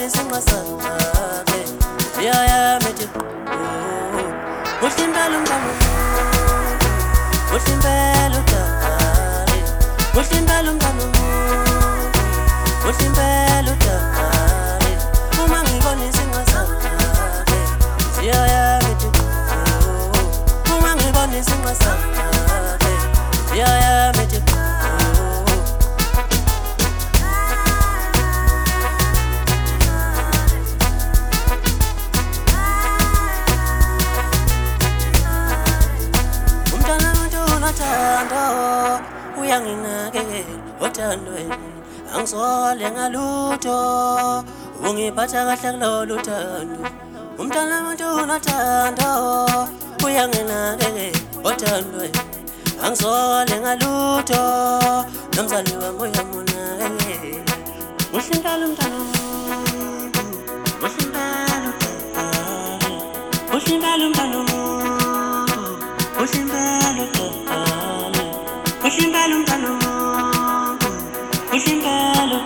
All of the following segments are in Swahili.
ngibone sengasake ya methi uhlindalo mntana uhlindalo dale uhlindalo mntana uhlindalo dale uma ngibone sengasake ya methi uma ngibone sengasake ya methi uyanginake othandweni angisole ngalutho ungiphatha kahle kulolu thando umntana wami unothando uyanginake othandweni angisole ngalutho nomzali wami uyamunake uhlindalo mntana uhlindalo uhlindalo mntana uhlindalo uhlindalo mntana uhlindalo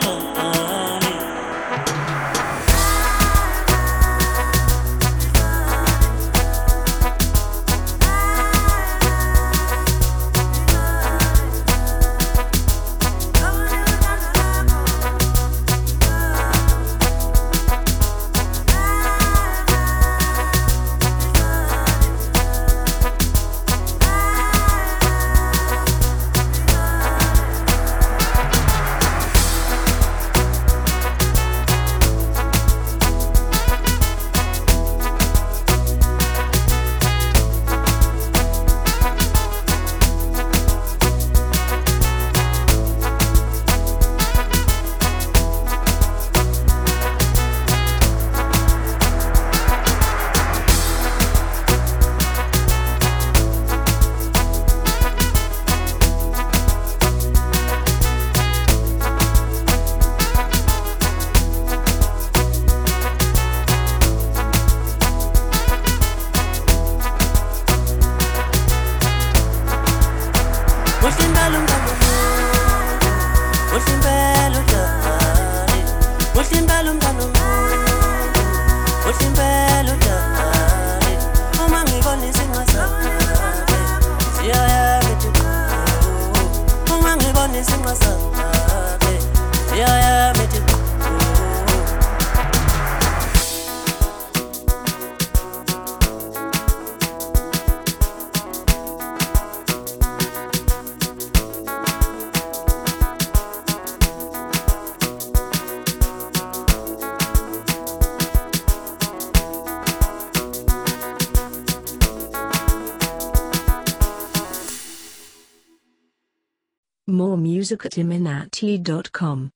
More music at iminati.com.